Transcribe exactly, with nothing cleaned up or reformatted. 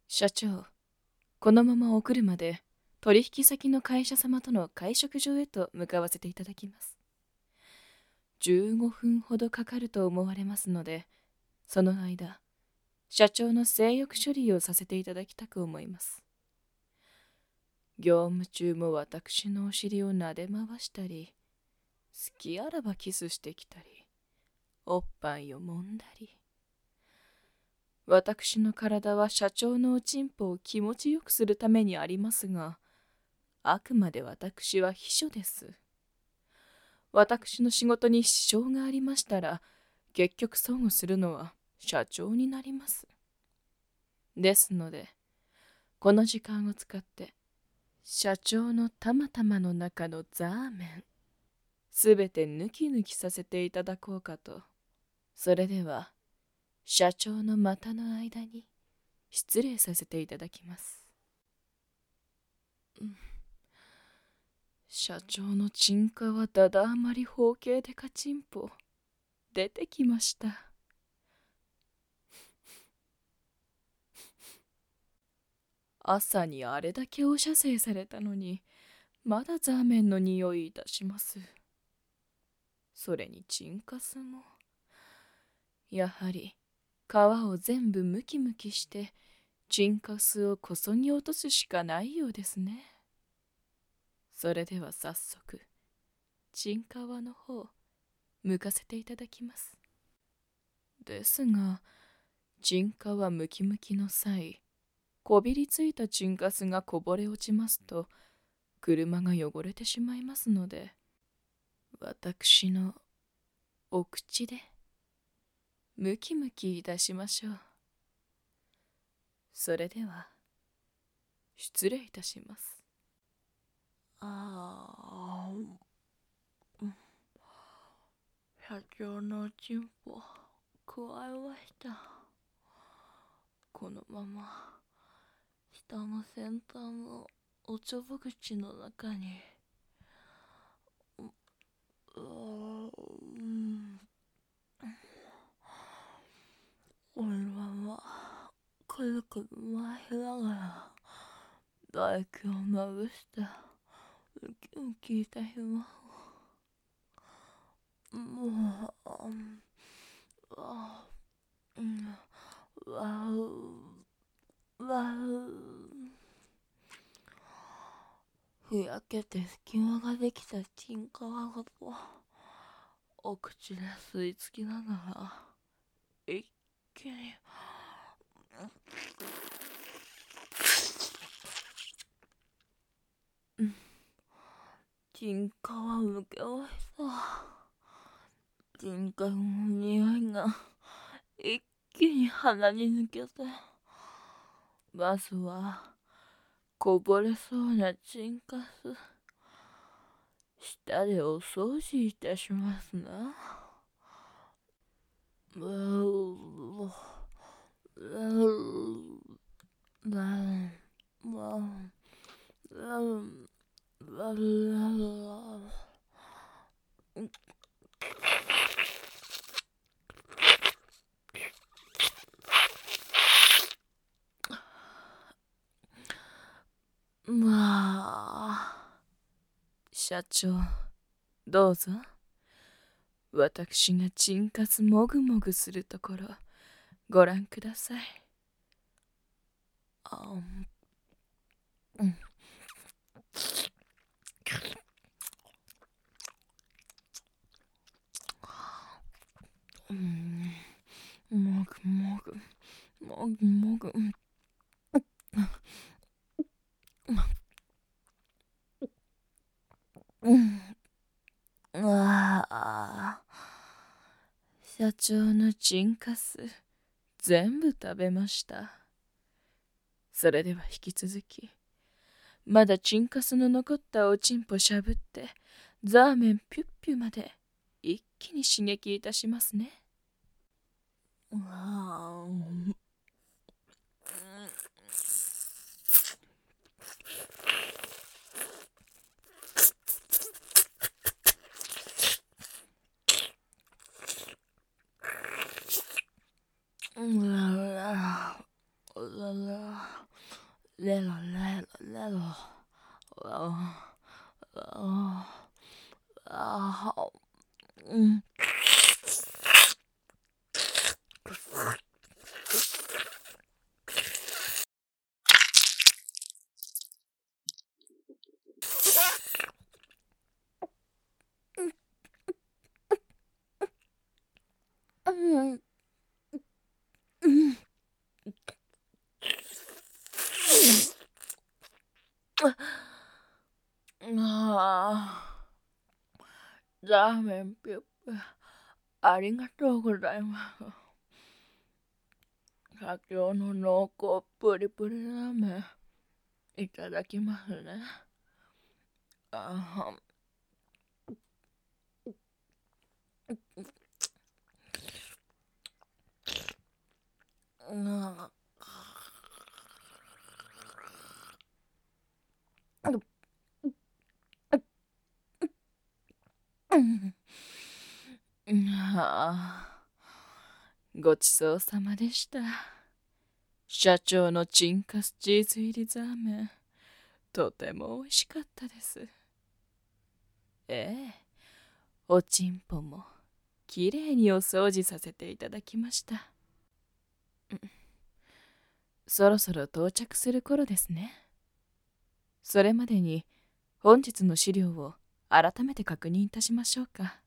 社長、このままお車で取引先の会社様との会食場へと向かわせていただきます。じゅうごふんほどかかると思われますので、その間、社長の性欲処理をさせていただきたく思います。業務中も私のお尻を撫で回したり、好きあらばキスしてきたり、おっぱいを揉んだり。私の体は社長のおちんぽを気持ちよくするためにありますが、あくまで私は秘書です。私の仕事に支障がありましたら、結局損をするのは社長になります。ですので、この時間を使って、社長のたまたまの中のザーメン、すべて抜き抜きさせていただこうかと。それでは、社長の股の間に失礼させていただきます。うん、社長のチンカはだだ余り包茎でかちんぽ出てきました。朝にあれだけお射精されたのに、まだザーメンの匂いいたします。それにチンカスも。やはり皮を全部ムキムキしてチンカスをこそぎ落とすしかないようですね。それでは早速チンカワの方剥かせていただきます。ですがチンカワムキムキの際、こびりついたチンカスがこぼれ落ちますと車が汚れてしまいますので、私のお口でムキムキいたしましょう。それでは失礼いたします。ああ、社長のチンポ加えました。このまま下の先端のおちょぼ口の中にうううん、このままくるくる回しながら唾液をまぶしてウキウキいたします。もう、あうん、わうわうふやけて隙間ができたチンカワごとお口で吸い付きながら一気にチンカワむけました。チンカワの匂いが一気に鼻に抜けて、まずはこぼれそうなチンカス舌でお掃除いたしますな。うううまあ、社長、どうぞ。私がチンカスもぐもぐするところ、ご覧ください。あうん。うん、もぐもぐ、もぐもぐ。うん。ああ。社長のチンカス、全部食べました。それでは引き続き、まだチンカスの残ったおちんぽしゃぶって、ザーメンピュッピュまで一気に刺激いたしますね。うわーうららうららレロレロレロ。ああああうん。うんうんああ、ラーメンピュッピュ。ありがとうございます。先ほどの濃厚プリプリラーメン、いただきますね。ああ、ああ、ごちそうさまでした。社長のチンカスチーズ入りザーメン、とても美味しかったです。ええ、おちんぽもきれいにお掃除させていただきました。そろそろ到着する頃ですね。それまでに本日の資料を改めて確認いたしましょうか。